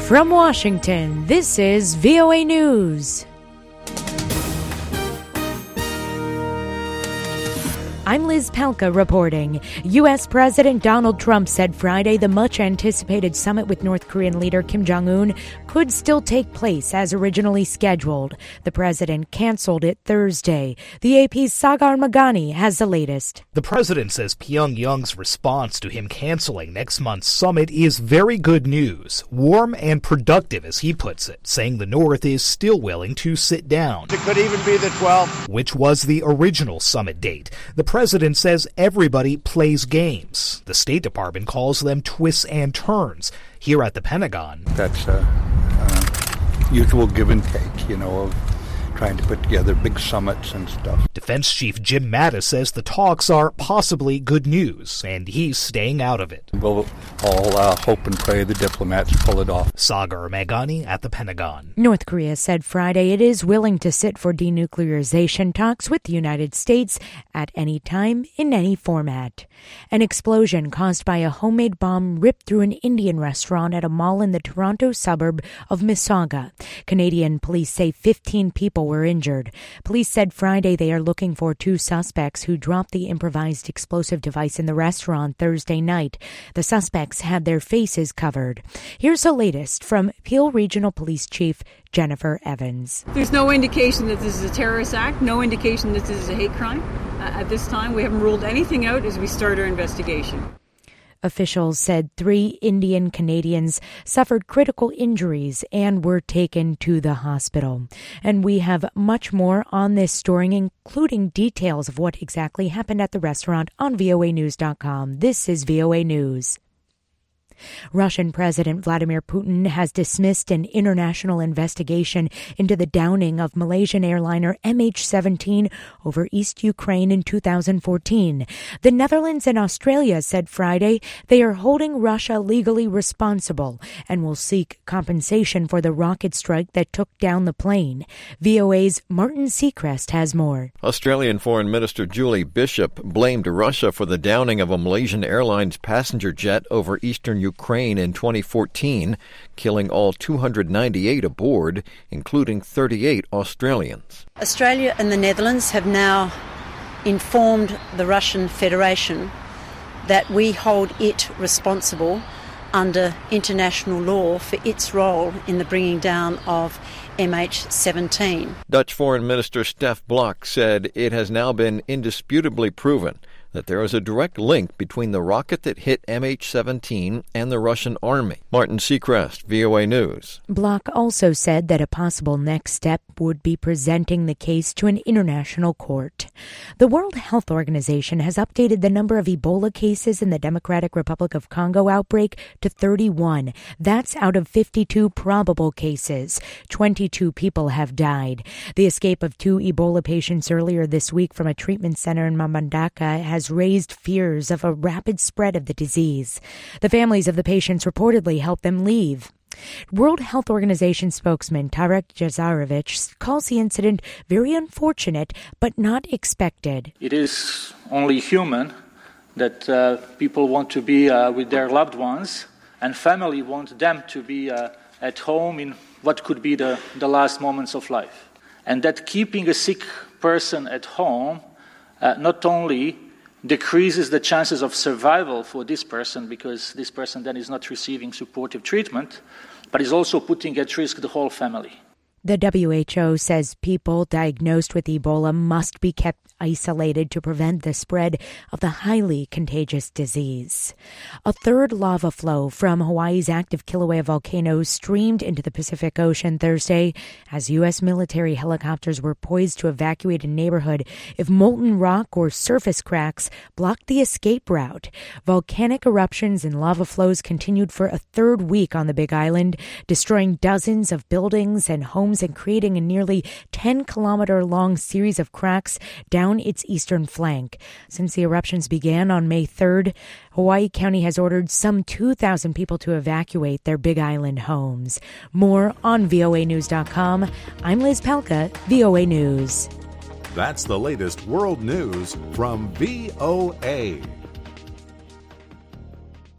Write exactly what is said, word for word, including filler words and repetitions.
From Washington, this is V O A News. I'm Liz Palka reporting. U S. President Donald Trump said Friday the much-anticipated summit with North Korean leader Kim Jong-un could still take place as originally scheduled. The president canceled it Thursday. The A P's Sagar Meghani has the latest. The president says Pyongyang's response to him canceling next month's summit is very good news, warm and productive as he puts it, saying the North is still willing to sit down. It could even be the twelfth. Which was the original summit date. The president says everybody plays games. The State Department calls them twists and turns. Here at the Pentagon, that's a, a usual give and take, you know, of trying to put together big summits and stuff. Defense Chief Jim Mattis says the talks are possibly good news, and he's staying out of it. We'll all uh, hope and pray the diplomats pull it off. Sagar Meghani at the Pentagon. North Korea said Friday it is willing to sit for denuclearization talks with the United States at any time, in any format. An explosion caused by a homemade bomb ripped through an Indian restaurant at a mall in the Toronto suburb of Mississauga. Canadian police say fifteen people were injured. Police said Friday they are looking for two suspects who dropped the improvised explosive device in the restaurant Thursday night. The suspects had their faces covered. Here's the latest from Peel Regional Police Chief Jennifer Evans. There's no indication that this is a terrorist act, no indication that this is a hate crime. Uh, at this time, we haven't ruled anything out as we start our investigation. Officials said three Indian Canadians suffered critical injuries and were taken to the hospital. And we have much more on this story, including details of what exactly happened at the restaurant on V O A news dot com. This is V O A News. Russian President Vladimir Putin has dismissed an international investigation into the downing of Malaysian airliner M H seventeen over East Ukraine in two thousand fourteen. The Netherlands and Australia said Friday they are holding Russia legally responsible and will seek compensation for the rocket strike that took down the plane. V O A's Martin Seacrest has more. Australian Foreign Minister Julie Bishop blamed Russia for the downing of a Malaysian Airlines passenger jet over eastern Ukraine in twenty fourteen, killing all two hundred ninety-eight aboard, including thirty-eight Australians. Australia and the Netherlands have now informed the Russian Federation that we hold it responsible under international law for its role in the bringing down of M H seventeen. Dutch Foreign Minister Stef Blok said it has now been indisputably proven that there is a direct link between the rocket that hit M H seventeen and the Russian army. Martin Seacrest, V O A News. Blok also said that a possible next step would be presenting the case to an international court. The World Health Organization has updated the number of Ebola cases in the Democratic Republic of Congo outbreak to thirty-one. That's out of fifty-two probable cases. twenty-two people have died. The escape of two Ebola patients earlier this week from a treatment center in Mbandaka has has raised fears of a rapid spread of the disease. The families of the patients reportedly helped them leave. World Health Organization spokesman Tarek Jazarovich calls the incident very unfortunate but not expected. It is only human that uh, people want to be uh, with their loved ones and family want them to be uh, at home in what could be the, the last moments of life. And that keeping a sick person at home uh, not only decreases the chances of survival for this person because this person then is not receiving supportive treatment, but is also putting at risk the whole family. The W H O says people diagnosed with Ebola must be kept isolated to prevent the spread of the highly contagious disease. A third lava flow from Hawaii's active Kilauea volcano streamed into the Pacific Ocean Thursday as U S military helicopters were poised to evacuate a neighborhood if molten rock or surface cracks blocked the escape route. Volcanic eruptions and lava flows continued for a third week on the Big Island, destroying dozens of buildings and homes and creating a nearly ten-kilometer-long series of cracks down its eastern flank. Since the eruptions began on May third, Hawaii County has ordered some two thousand people to evacuate their Big Island homes. More on V O A news dot com. I'm Liz Palka, V O A News. That's the latest world news from V O A.